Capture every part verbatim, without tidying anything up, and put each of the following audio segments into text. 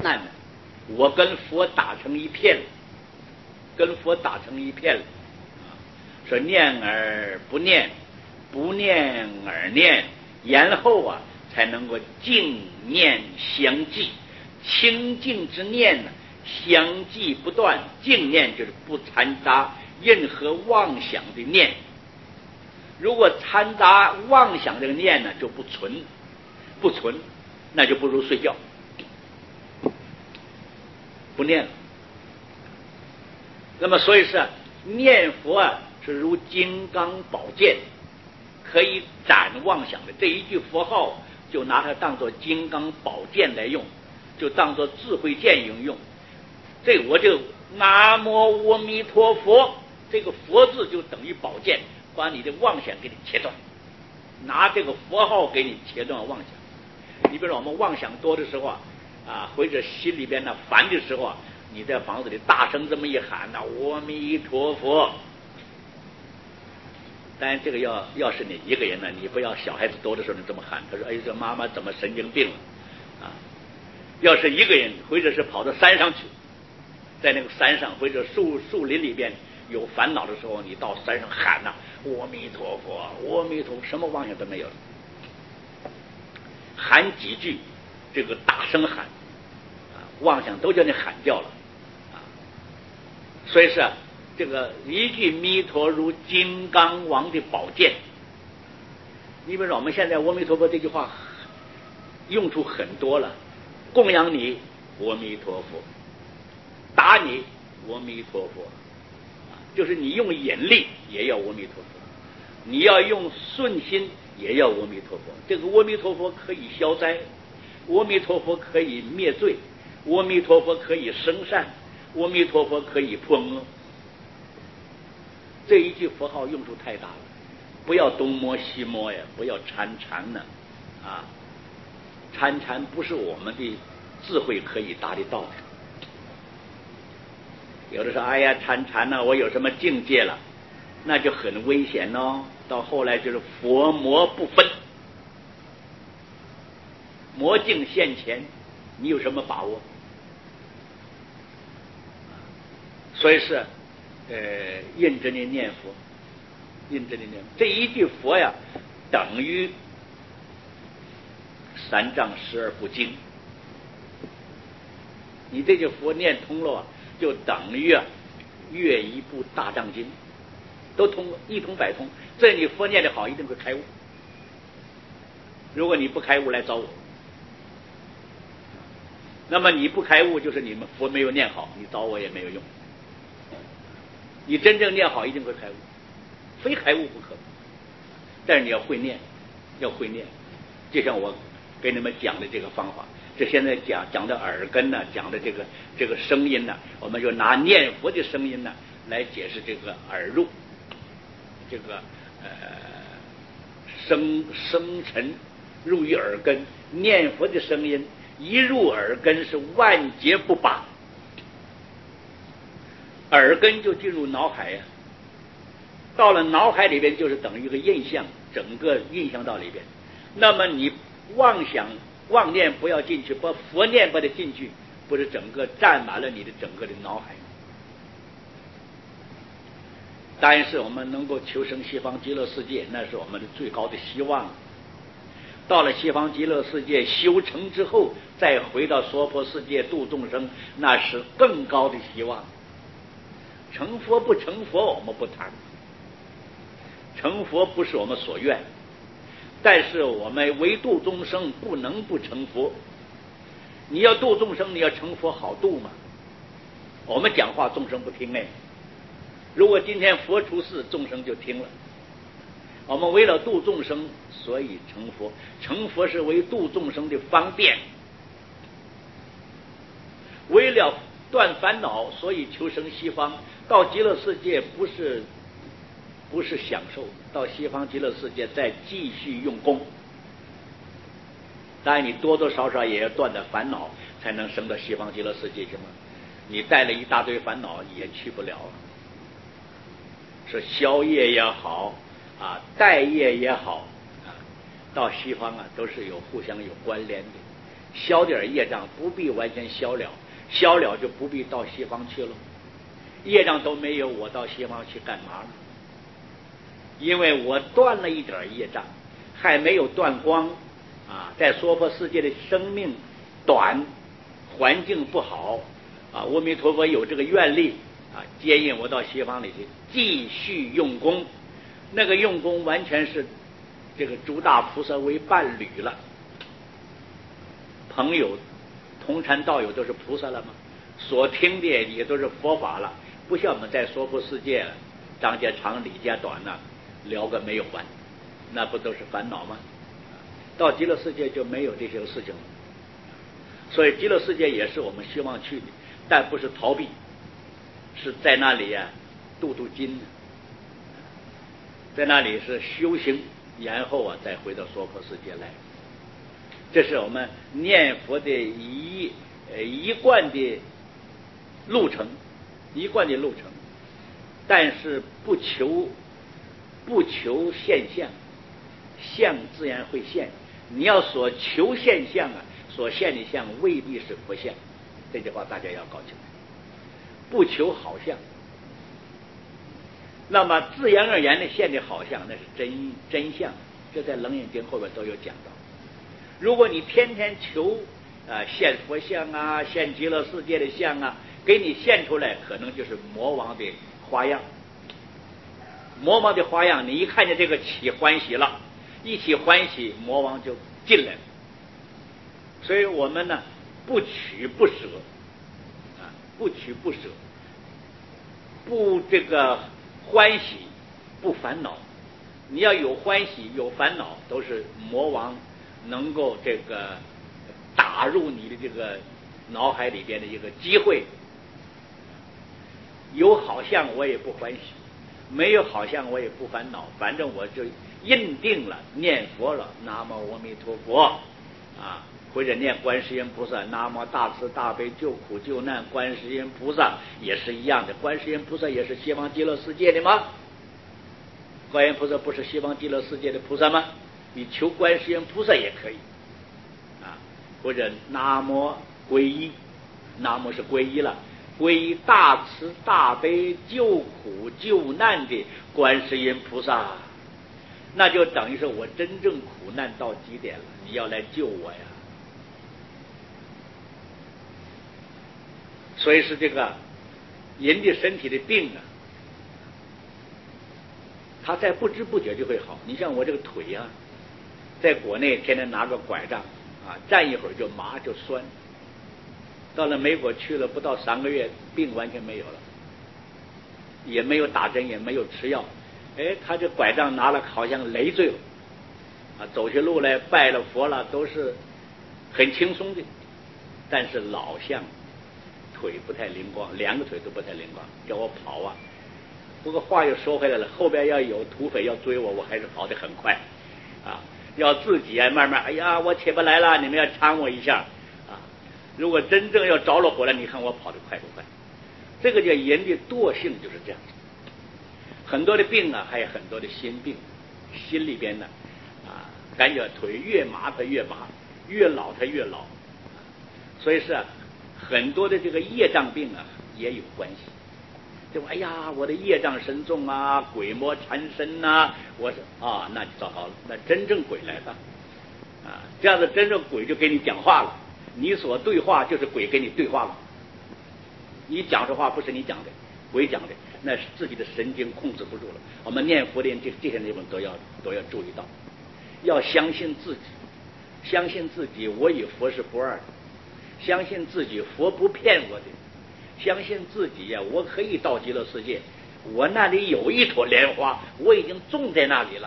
那我跟佛打成一片了，跟佛打成一片了。说念而不念，不念而念，然后啊才能够净念相继，清净之念呢相继不断，净念就是不掺杂任何妄想的念。如果掺杂妄想这个念呢，就不纯，不纯，那就不如睡觉，不念了。那么所以是念佛啊，是如金刚宝剑，可以斩妄想的。这一句佛号就拿它当作金刚宝剑来用，就当作智慧剑用用。这我就南无阿弥陀佛，这个佛字就等于宝剑，把你的妄想给你切断，拿这个佛号给你切断妄想。你比如说我们妄想多的时候啊，啊或者心里边呢烦的时候啊，你在房子里大声这么一喊呐，阿弥陀佛。当然这个要要是你一个人呢，你不要小孩子多的时候你这么喊，他说哎这妈妈怎么神经病了啊？要是一个人或者是跑到山上去，在那个山上或者树树林里边有烦恼的时候，你到山上喊呐，阿弥陀佛，阿弥陀佛，什么妄想都没有了，喊几句，这个大声喊啊，妄想都叫你喊掉了啊。所以是啊，这个一句弥陀如金刚王的宝剑。你比如说我们现在阿弥陀佛这句话用处很多了，供养你阿弥陀佛，打你阿弥陀佛，就是你用眼力也要阿弥陀佛，你要用顺心也要阿弥陀佛。这个阿弥陀佛可以消灾，阿弥陀佛可以灭罪，阿弥陀佛可以生善，阿弥陀佛可以破恶。这一句佛号用处太大了，不要东摸西摸呀，不要参禅呢啊！参禅不是我们的智慧可以达得到的。有的说哎呀参禅呢，我有什么境界了，那就很危险哦。到后来就是佛魔不分，魔境现前，你有什么把握？所以是呃认真的念佛，认真的念佛，这一句佛呀等于三藏十二部经。你这句佛念通了，就等于啊阅一部大藏经，都通了，一通百通。这你佛念的好，一定会开悟。如果你不开悟来找我，那么你不开悟就是你们佛没有念好，你找我也没有用。你真正念好一定会开悟，非开悟不可。但是你要会念，要会念。就像我给你们讲的这个方法，这现在讲讲的耳根呢，讲的这个这个声音呢，我们就拿念佛的声音呢来解释这个耳入，这个呃声声尘入于耳根，念佛的声音一入耳根是万劫不拔，耳根就进入脑海呀、啊，到了脑海里边就是等于一个印象，整个印象到里边。那么你妄想妄念不要进去，把佛念把它进去，不是整个占满了你的整个的脑海。当然是我们能够求生西方极乐世界，那是我们的最高的希望。到了西方极乐世界修成之后，再回到娑婆世界度众生，那是更高的希望。成佛不成佛我们不谈，成佛不是我们所愿，但是我们为度众生不能不成佛。你要度众生，你要成佛好度嘛。我们讲话众生不听哎，如果今天佛出世，众生就听了。我们为了度众生，所以成佛。成佛是为度众生的方便，为了断烦恼，所以求生西方。到极乐世界不是不是享受，到西方极乐世界再继续用功。当然你多多少少也要断的烦恼，才能升到西方极乐世界去嘛。你带了一大堆烦恼也去不了。说消业也好啊，待业也好啊，到西方啊都是有互相有关联的。 消点业障，不必完全消了，消了就不必到西方去了。业障都没有，我到西方去干嘛呢？因为我断了一点业障，还没有断光啊，在娑婆世界的生命短，环境不好啊，阿弥陀佛有这个愿力啊，接引我到西方里去继续用功。那个用功完全是这个诸大菩萨为伴侣了，朋友同禅道友都是菩萨了吗？所听的也都是佛法了，不像我们在娑婆世界张家长李家短呢，聊个没有完，那不都是烦恼吗？到极乐世界就没有这些事情了。所以极乐世界也是我们希望去的，但不是逃避，是在那里呀、啊、镀镀金，在那里是修行，然后啊再回到娑婆世界来。这是我们念佛的一呃一贯的路程，一贯的路程，但是不求不求现象，相自然会现。你要所求现象啊，所现的相未必是佛相，这句话大家要搞清楚。不求好相，那么自然而然的现的好相，那是真真相，这在《楞严经》后边都有讲到。如果你天天求啊现佛像啊，现极乐世界的像啊，给你现出来，可能就是魔王的花样。魔王的花样，你一看见这个起欢喜了，一起欢喜，魔王就进来了。所以我们呢，不取不舍啊，不取不舍，不这个欢喜不烦恼。你要有欢喜有烦恼，都是魔王能够这个打入你的这个脑海里边的一个机会。有好像我也不欢喜，没有好像我也不烦恼，反正我就认定了念佛了，南无阿弥陀佛啊，或者念观世音菩萨，南无大慈大悲救苦救难观世音菩萨，也是一样的。观世音菩萨也是西方极乐世界的吗？观音菩萨不是西方极乐世界的菩萨吗？你求观世音菩萨也可以啊，或者南无皈依，南无是皈依了，皈依大慈大悲救苦救难的观世音菩萨，那就等于是我真正苦难到极点了，你要来救我呀。所以是这个人的身体的病啊，他在不知不觉就会好。你像我这个腿啊，在国内天天拿个拐杖啊，站一会儿就麻就酸，到了美国去了不到三个月，病完全没有了，也没有打针，也没有吃药。哎，他这拐杖拿了好像累赘了啊，走起路来拜了佛了都是很轻松的，但是老像腿不太灵光，两个腿都不太灵光，叫我跑啊。不过话又说回来了，后边要有土匪要追我，我还是跑得很快啊。要自己啊慢慢，哎呀我起不来了，你们要搀我一下啊。如果真正要着了火了，你看我跑得快不快？这个叫人的惰性就是这样子。很多的病啊，还有很多的心病，心里边呢啊，感觉腿越麻它越麻，越老它越老，所以是啊，很多的这个业障病啊也有关系。就哎呀，我的业障深重啊，鬼魔缠身呐、啊，我说啊，那就糟糕了，那真正鬼来了啊，这样子真正鬼就给你讲话了，你所对话就是鬼给你对话了，你讲的话不是你讲的，鬼讲的，那是自己的神经控制不住了。我们念佛的这这些内容都要都要注意到，要相信自己，相信自己，我与佛是不二的，相信自己，佛不骗我的。相信自己呀、啊，我可以到极乐世界，我那里有一朵莲花，我已经种在那里了。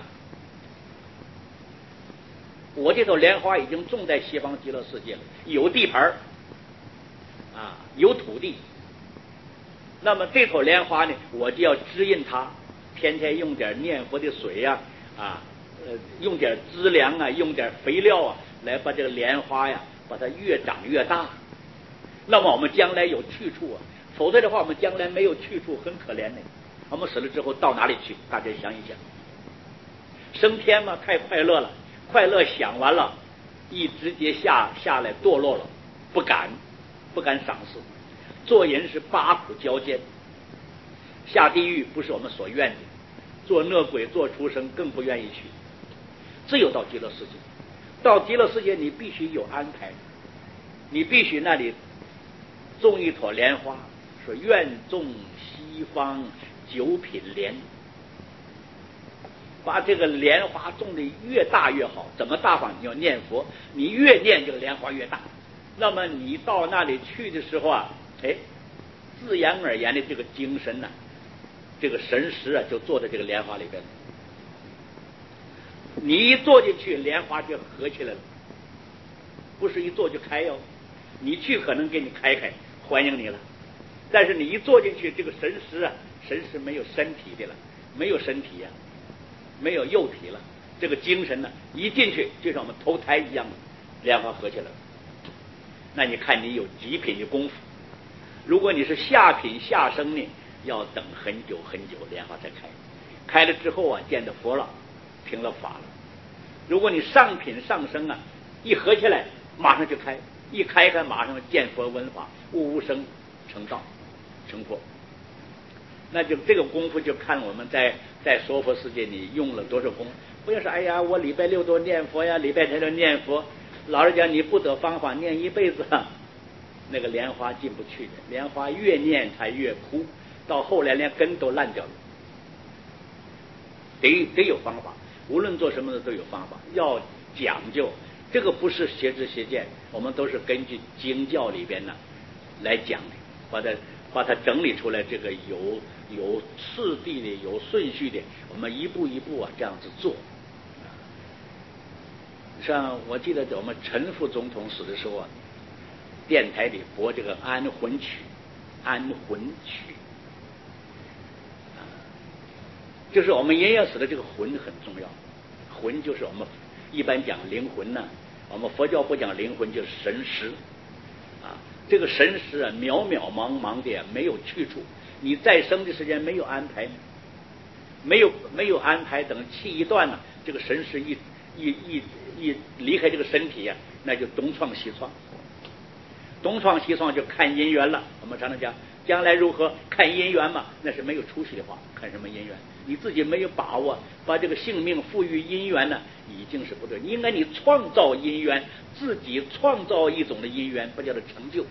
我这朵莲花已经种在西方极乐世界了，有地盘啊，有土地。那么这朵莲花呢，我就要滋润它，天天用点念佛的水呀、啊，啊，呃，用点资粮啊，用点肥料啊，来把这个莲花呀，把它越长越大。那么我们将来有去处啊，否则的话我们将来没有去处，很可怜的。我们死了之后到哪里去？大家想一想。升天嘛，太快乐了，快乐享完了一直接下下来堕落了，不敢不敢赏识。做人是八苦交煎，下地狱不是我们所愿的，做恶鬼做畜生更不愿意去。只有到极乐世界，到极乐世界你必须有安排，你必须那里种一朵莲花，说愿种西方九品莲，把这个莲花种的越大越好。怎么大法？你要念佛，你越念这个莲花越大。那么你到那里去的时候啊，哎，自然而然的这个精神呢、啊，这个神识啊，就坐在这个莲花里边。你一坐进去，莲花就合起来了，不是一坐就开哟。你去可能给你开开，欢迎你了。但是你一坐进去，这个神识啊，神识没有身体的了，没有身体呀、啊，没有肉体了。这个精神呢，一进去就像我们投胎一样的，莲花合起来了。那你看你有极品的功夫。如果你是下品下生呢，要等很久很久，莲花才开。开了之后啊，见到佛了，听了法了。如果你上品上生啊，一合起来马上就开，一开开马上见佛闻法，悟无生成道成佛。那就这个功夫就看我们在在娑婆世界里用了多少功。不要说哎呀，我礼拜六都念佛呀，礼拜天都念佛，老实讲你不得方法念一辈子，那个莲花进不去的。莲花越念它越枯，到后来连根都烂掉了。得得有方法，无论做什么的都有方法，要讲究。这个不是邪知邪见，我们都是根据经教里边呢来讲的，把它把它整理出来。这个有有次第的，有顺序的，我们一步一步啊这样子做。像我记得我们陈副总统死的时候啊，电台里播这个安魂曲，安魂曲。就是我们人要死的这个魂很重要，魂就是我们一般讲灵魂呢、啊，我们佛教不讲灵魂，就是神识啊。这个神识啊，渺渺茫茫的、啊，没有去处。你再生的时间没有安排，没有没有安排，等气一断了，这个神识一一一一离开这个身体呀、啊，那就东创西创，东创西创就看姻缘了。我们常常讲将来如何看姻缘嘛，那是没有出息的话。看什么姻缘？你自己没有把握，把这个性命赋予姻缘呢，已经是不对。应该你创造姻缘，自己创造一种的姻缘，不叫做成就。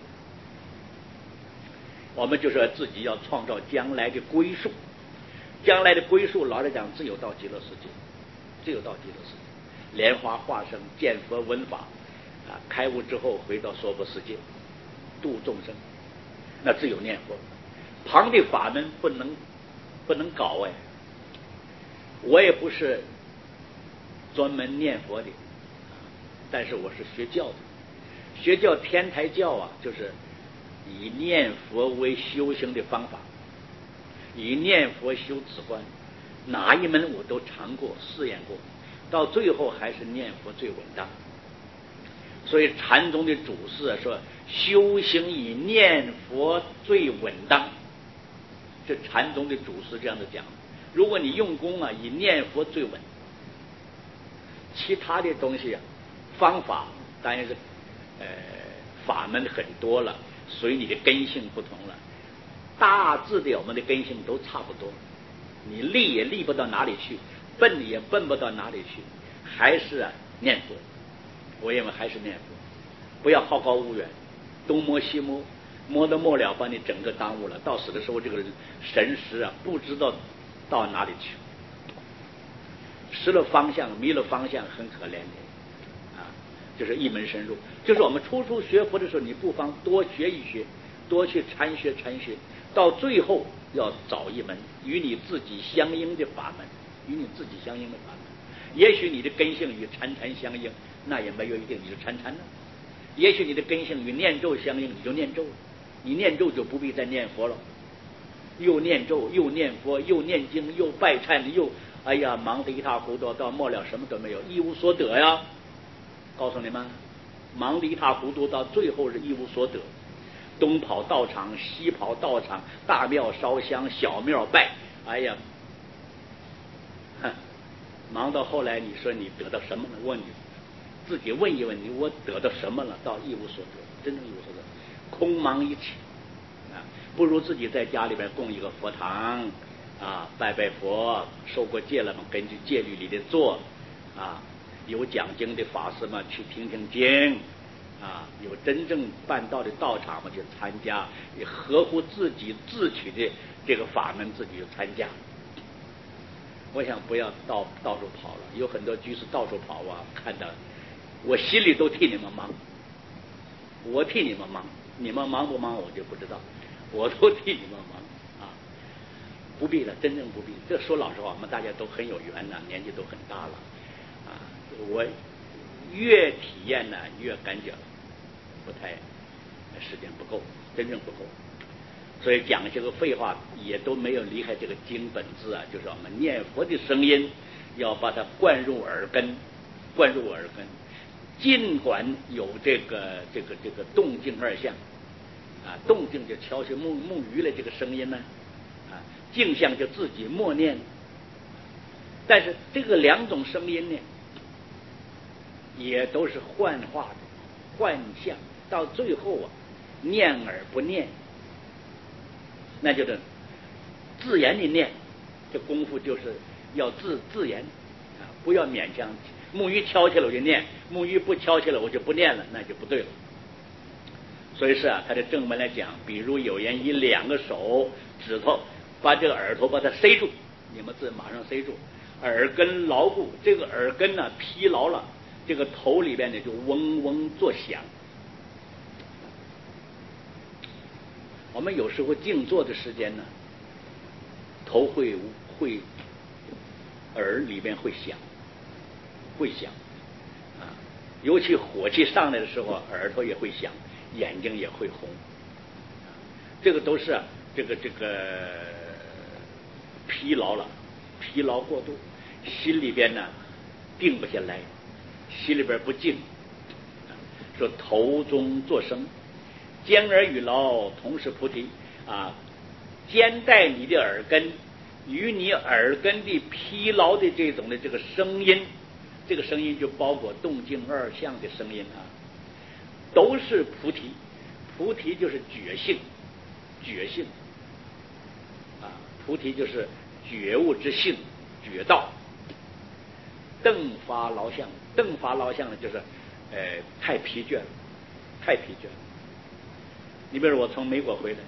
我们就说自己要创造将来的归宿，将来的归宿，老实讲，只有到极乐世界，只有到极乐世界，莲花化生，见佛闻法，啊，开悟之后回到娑婆世界，度众生，那只有念佛，旁的法门不能不能搞哎。我也不是专门念佛的，但是我是学教的，学教天台教啊，就是以念佛为修行的方法，以念佛修止观，哪一门我都尝过试验过，到最后还是念佛最稳当。所以禅宗的祖师啊说，修行以念佛最稳当，这禅宗的祖师这样的讲。如果你用功啊，以念佛最稳，其他的东西啊，方法当然是呃法门很多了，随你的根性不同了，大致的我们的根性都差不多，你立也立不到哪里去，笨也笨不到哪里去，还是啊念佛。我认为还是念佛，不要好高骛远，东摸西摸，摸得末了把你整个耽误了。到死的时候，这个神识啊，不知道到哪里去，失了方向，迷了方向，很可怜的啊！就是一门深入。就是我们初初学佛的时候，你不妨多学一学，多去参学参学，到最后要找一门与你自己相应的法门，与你自己相应的法门。也许你的根性与禅禅相应，那也没有一定你是禅禅呢。也许你的根性与念咒相应，你就念咒了，你念咒就不必再念佛了。又念咒，又念佛，又念经，又拜忏，又哎呀忙得一塌糊涂，到末了什么都没有，一无所得呀！告诉你们，忙得一塌糊涂，到最后是一无所得。东跑道场，西跑道场，大庙烧香，小庙拜，哎呀，哼，忙到后来，你说你得到什么呢？问你， 自己问一问你，我得到什么了？到一无所得，真正一无所得，空茫一切啊！不如自己在家里边供一个佛堂啊，拜拜佛，受过戒了嘛，根据戒律里的做啊，有讲经的法师嘛，去听听经啊，有真正办道的道场嘛，去参加，也合乎自己自取的这个法门，自己就参加。我想不要到到处跑了，有很多居士到处跑啊，看到我心里都替你们忙，我替你们忙，你们忙不忙我就不知道，我都替你们忙啊，不必了，真正不必。这说老实话，我们大家都很有缘呐，年纪都很大了啊，我越体验呢越感觉不太时间不够，真正不够。所以讲些个废话也都没有离开这个经本质啊，就是我们念佛的声音要把它灌入耳根，灌入耳根。尽管有这个这个这个动静二相啊，动静就敲起木木鱼的这个声音呢，啊，静相就自己默念。但是这个两种声音呢，也都是幻化的幻象，到最后啊，念而不念。那就是自言的念，这功夫就是要自自言啊，不要勉强。木鱼敲起来我就念，木鱼不敲起来我就不念了，那就不对了。所以是啊，他的正门来讲，比如有人以两个手指头把这个耳朵把它塞住，你们自马上塞住，耳根牢固，这个耳根呢疲劳了，这个头里边呢就嗡嗡作响。我们有时候静坐的时间呢，头会会耳里边会响，会响啊，尤其火气上来的时候，耳朵也会响，眼睛也会红，这个都是啊，这个这个疲劳了，疲劳过度，心里边呢定不下来，心里边不静，说头中作声。兼耳与劳同是菩提啊，兼带你的耳根与你耳根的疲劳的这种的这个声音，这个声音就包括动静二相的声音啊，都是菩提。菩提就是觉性，觉性啊，菩提就是觉悟之性，觉道。顿发劳相，顿发劳相呢，就是呃太疲倦了，太疲倦了。你比如我从美国回来，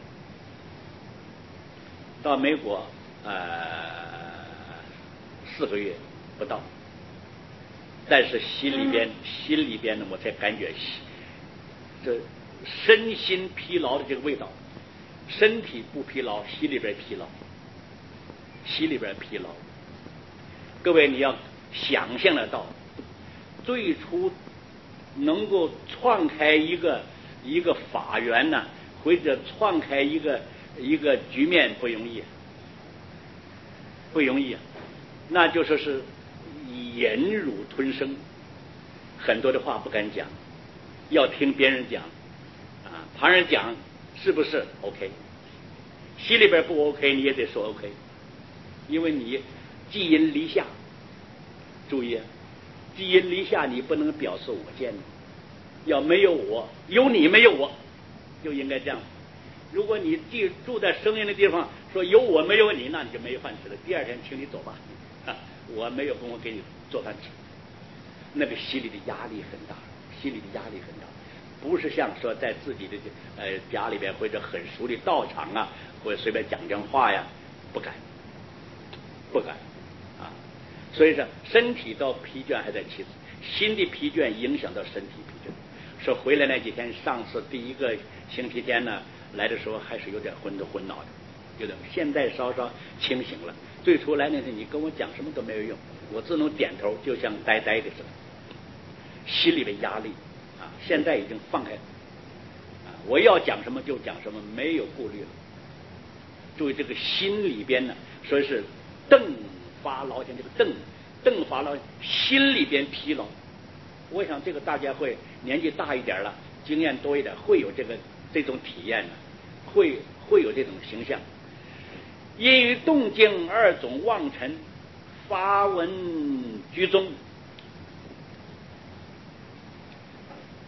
到美国呃四个月不到，但是心里边心里边呢，我才感觉这身心疲劳的这个味道，身体不疲劳，心里边疲劳，心里边疲劳。各位你要想象得到，最初能够创开一个一个法缘呢，或者创开一个一个局面不容易，不容易啊！那就说是忍辱吞声，很多的话不敢讲，要听别人讲啊，旁人讲是不是 OK？ 心里边不 OK 你也得说 OK， 因为你寄人篱下，注意，寄人篱下你不能表示我见的。要没有我，有你没有我，就应该这样。如果你住住在声音的地方，说有我没有你，那你就没饭吃了。第二天请你走吧，啊，我没有功夫给你做饭吃。那个心里的压力很大，心里的压力很大，不是像说在自己的呃家里边或者很熟的道场啊，或者随便讲讲话呀，不敢，不敢啊。所以说，身体到疲倦还在其次，心的疲倦影响到身体疲倦。说回来那几天，上次第一个星期天呢，来的时候还是有点昏头昏脑的，有点。现在稍稍清醒了。最初来那天，你跟我讲什么都没有用，我只能点头，就像呆呆的似的，心里的压力啊，现在已经放开啊，我要讲什么就讲什么，没有顾虑了。注意这个心里边呢，说是顿发劳相，这个顿顿发劳，心里边疲劳。我想这个大家会年纪大一点了，经验多一点，会有这个这种体验的，会会有这种形象。因于动静二种妄尘，发闻居中，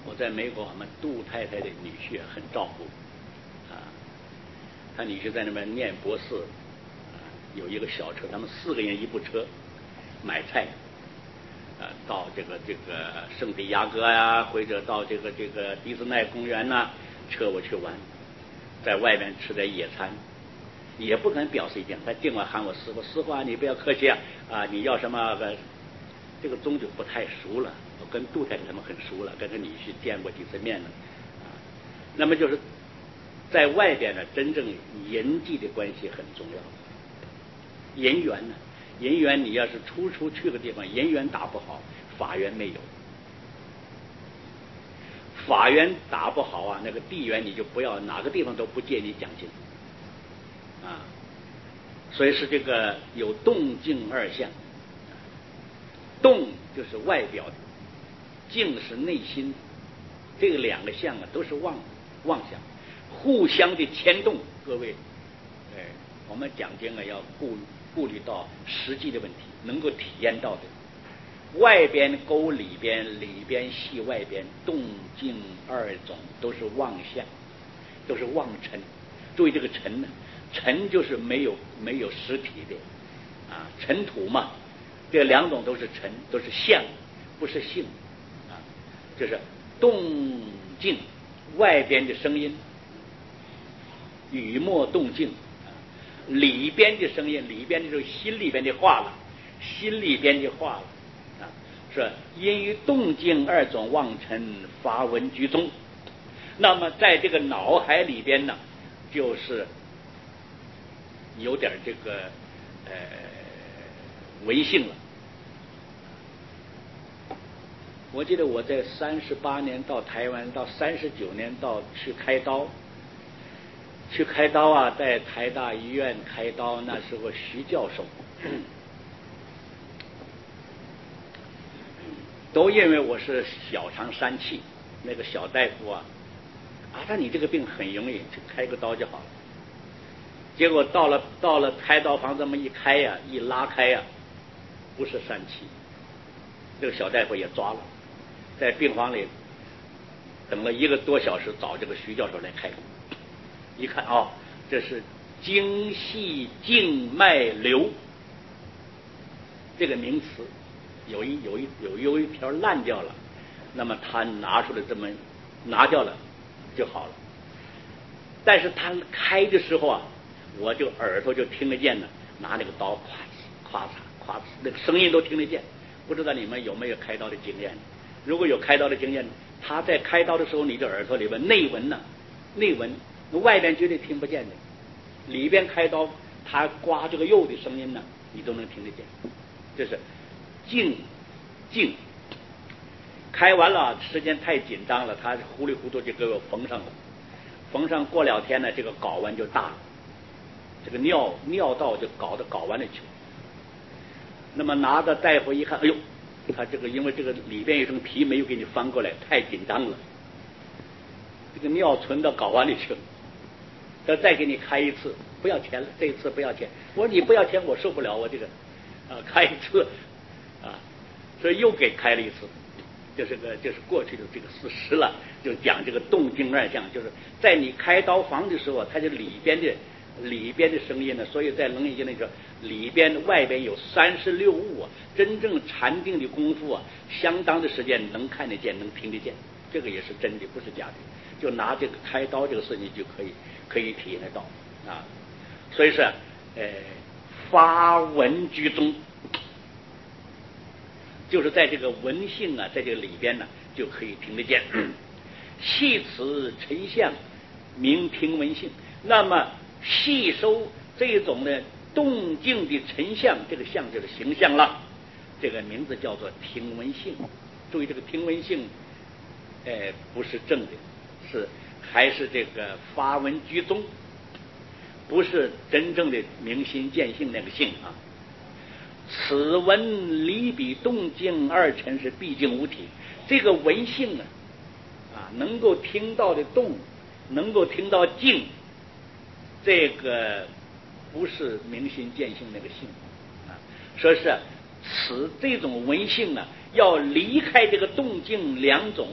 我在美国，我们杜太太的女婿很照顾啊，他女婿在那边念博士，啊，有一个小车，他们四个人一部车买菜，啊，到这个这个圣地亚哥呀，或者到这个这个迪士尼公园呐，车我去玩，在外面吃点野餐，也不敢表示意见，他尽管喊我师傅，师傅啊，你不要客气啊，啊，你要什么个？这个钟就不太熟了，我跟杜太太他们很熟了，跟他女婿见过几次面了，啊，那么就是在外边呢，真正人际的关系很重要。人缘呢，人缘你要是初初去个地方，人缘打不好，法缘没有，法缘打不好啊，那个地缘你就不要，哪个地方都不借你讲经啊，所以是这个有动静二相。动就是外表的，静是内心的，这个两个相啊都是妄妄想，互相的牵动。各位，哎，我们讲经啊要顾顾虑到实际的问题，能够体验到的。外边勾里边，里边系外边，动静二种都是妄相，都是妄尘。注意这个尘呢，尘就是没有没有实体的啊，尘土嘛。这两种都是尘，都是相，不是性啊。就是动静，外边的声音，语默动静啊；里边的声音，里边的就是心里边的话了，心里边的话了啊。是因于动静二种妄尘发文居中，那么在这个脑海里边呢，就是有点这个呃违性了。我记得我在三十八年到台湾，到三十九年到去开刀，去开刀啊，在台大医院开刀，那时候徐教授都认为我是小肠疝气，那个小大夫啊，啊，他你这个病很容易，就开个刀就好了。结果到了到了开刀房这么一开呀、啊，一拉开呀、啊，不是疝气，这个小大夫也抓了。在病房里等了一个多小时，找这个徐教授来开。一看哦，这是精细静脉瘤这个名词，有一有一有有一条烂掉了，那么他拿出来这么拿掉了就好了。但是他开的时候啊，我就耳朵就听得见了，拿那个刀咵咵嚓咵嚓，那个声音都听得见。不知道你们有没有开刀的经验？如果有开刀的经验，他在开刀的时候，你的耳朵里边内闻呢，内闻，外边绝对听不见的，里边开刀，他刮这个肉的声音呢，你都能听得见。这是静静。开完了，时间太紧张了，他糊里糊涂就给我缝上了。缝上过两天呢，这个睾丸就大了，这个尿尿道就搞到睾丸里去。那么拿着大夫一看，哎呦！他这个因为这个里边有层皮没有给你翻过来，太紧张了，这个尿存到睾丸里去了。他再给你开一次，不要钱了，这一次不要钱。我说你不要钱，我受不了，我这个啊开一次啊，所以又给开了一次。就是个就是过去的这个事实了，就讲这个动静二相，就是在你开刀房的时候，它就里边的里边的声音呢，所以在楞严经那个里边外边有三十六物啊，真正禅定的功夫啊，相当的时间能看得见，能听得见，这个也是真的，不是假的。就拿这个开刀这个事情就可以可以体验得到啊。所以说，呃，发文居中，就是在这个文性啊，在这个里边呢，就可以听得见。细此沉相，明听闻性。那么细收这种呢动静的沉相，这个相就是形象了，这个名字叫做听闻性。注意这个听闻性，呃，不是正的，是还是这个发文居中，不是真正的明心见性那个性啊。此文离比动静二尘是毕竟无体，这个闻性呢，啊，能够听到的动，能够听到静，这个不是明心见性那个性啊。说是此这种闻性呢，要离开这个动静两种啊，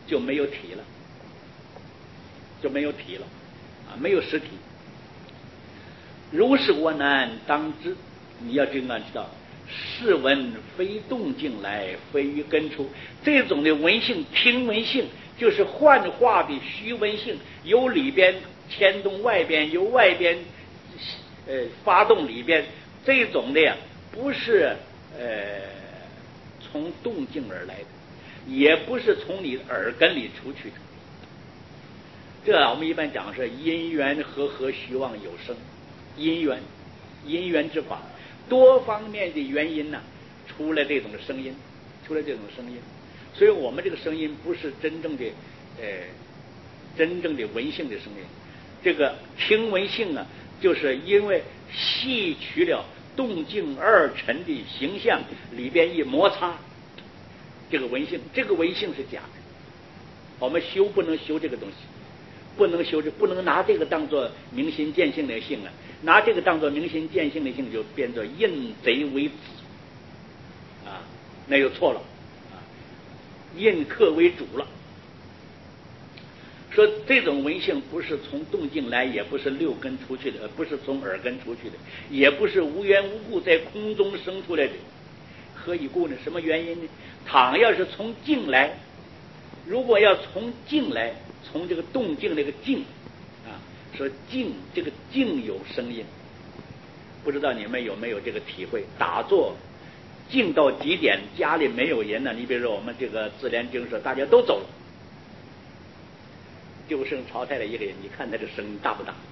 就没有体了，就没有体了啊，没有实体。如是我难当知，你要这样知道，是闻非动静来，非于根出。这种的闻性，听闻性，就是幻化的虚闻性，由里边牵动外边，由外边呃发动里边，这种的呀，不是呃从动静而来的，也不是从你耳根里出去的。这我们一般讲是因缘和合虚妄有生，因缘因缘之法，多方面的原因呢，出来这种声音，出来这种声音。所以我们这个声音不是真正的呃真正的闻性的声音，这个听闻性呢，就是因为吸取了动静二尘的形象里边一摩擦，这个闻性，这个闻性是假的。我们修不能修这个东西，不能修这，不能拿这个当做明心见性的性了，拿这个当做明心见性的性，就变作印贼为子啊，那就错了啊，印客为主了。说这种闻性不是从动静来，也不是六根出去的，不是从耳根出去的，也不是无缘无故在空中生出来的。何以故呢？什么原因呢？倘要是从静来，如果要从静来，从这个动静那个静啊，说静这个静有声音，不知道你们有没有这个体会？打坐静到极点，家里没有人呢，你比如说我们这个自然经说大家都走了，就剩曹太太一个人，你看他这声音大不大？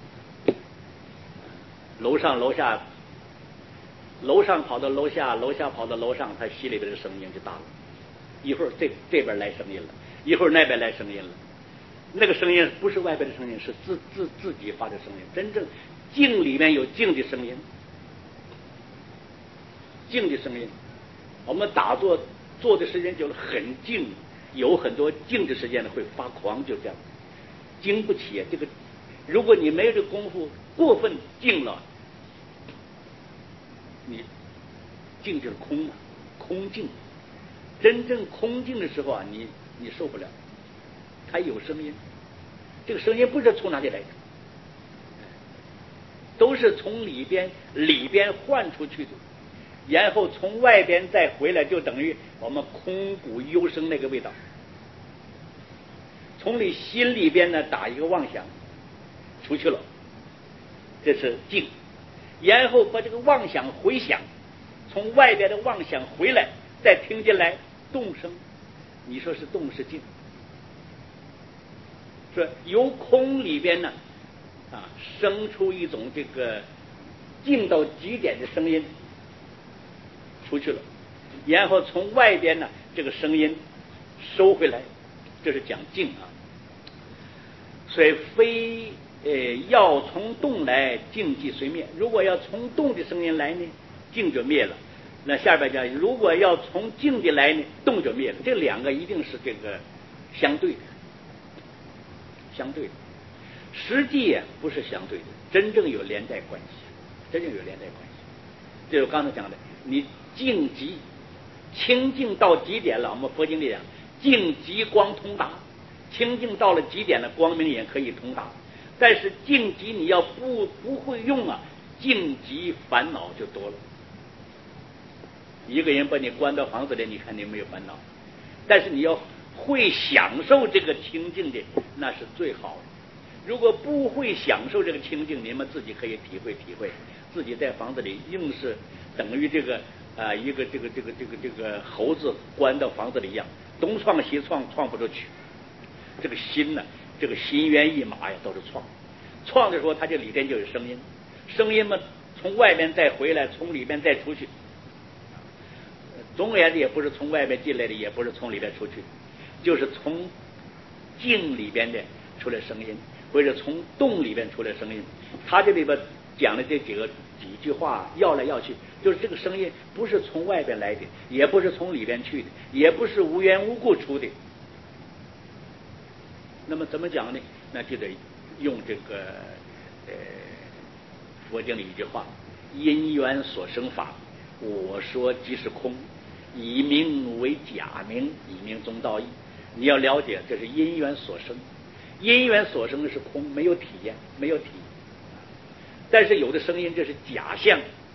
楼上楼下，楼上跑到楼下，楼下跑到楼上，他心里边的声音就大了。一会儿这这边来声音了，一会儿那边来声音了。那个声音不是外边的声音，是自自自己发的声音。真正静里面有静的声音，静的声音。我们打坐坐的时间久了，很静，有很多静的时间呢会发狂，就这样。经不起这个，如果你没有这功夫，过分静了，你静就是空嘛，空静。真正空静的时候啊，你你受不了，它有声音，这个声音不知道从哪里来的，都是从里边里边换出去的，然后从外边再回来，就等于我们空谷幽声那个味道。从你心里边呢打一个妄想出去了，这是静，然后把这个妄想回想，从外边的妄想回来，再听进来动声，你说是动是静？说由空里边呢啊生出一种这个静到极点的声音出去了，然后从外边呢这个声音收回来，这是讲静啊。所以非呃要从动来，静即随灭。如果要从动的声音来呢，静就灭了。那下边讲，如果要从静的来呢，动就灭了。这两个一定是这个相对的，相对的。实际啊不是相对的，真正有连带关系，真正有连带关系。这是我刚才讲的，你静极清净到极点了，我们佛经里讲，静极光通达。清净到了极点了，光明也可以通达。但是静极你要不不会用啊，静极烦恼就多了。一个人把你关到房子里，你看你没有烦恼，但是你要会享受这个清净的，那是最好的。如果不会享受这个清净，你们自己可以体会体会，自己在房子里硬是等于这个啊、呃、一个这个这个这个这个猴子关到房子里一样，东撞西撞，撞不出去。这个心呢，这个心猿意马呀，都是创。创的时候，它这里边就有声音，声音嘛，从外面再回来，从里边再出去。总而言之，也不是从外面进来的，也不是从里边出去，就是从静里边的出来声音，或者从动里边出来声音。他这里边讲的这几个几句话，要来要去，就是这个声音不是从外边来的，也不是从里边去的，也不是无缘无故出的。那么怎么讲呢？那就得用这个呃佛经里一句话：因缘所生法，我说即是空，以名为假名，以名中道义。 你要了解，这是因缘所生，因缘所生是空，没有体验，没有体。但是有的声音这是假象，